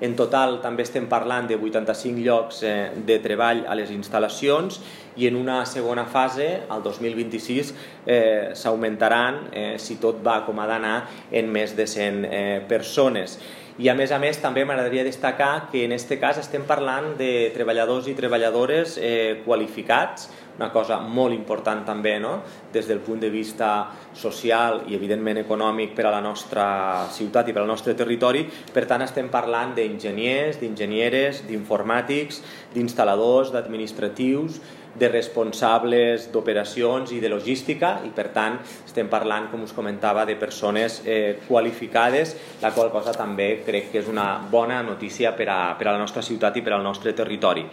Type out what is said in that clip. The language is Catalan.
En total també estem parlant de 85 llocs de treball a les instal·lacions i en una segona fase, al 2026, s'augmentaran, si tot va com ha d'anar, en més de 100 persones. I a més també m'agradaria destacar que en aquest cas estem parlant de treballadors i treballadores qualificats, una cosa molt important també, no? Des del punt de vista social i evidentment econòmic per a la nostra ciutat i per al nostre territori. Per tant, estem parlant d'enginyers, d'enginyeres, d'informàtics, d'instal·ladors, d'administratius, de responsables d'operacions i de logística, i per tant estem parlant, com us comentava, de persones qualificades, la qual cosa també crec que és una bona notícia per a la nostra ciutat i per al nostre territori.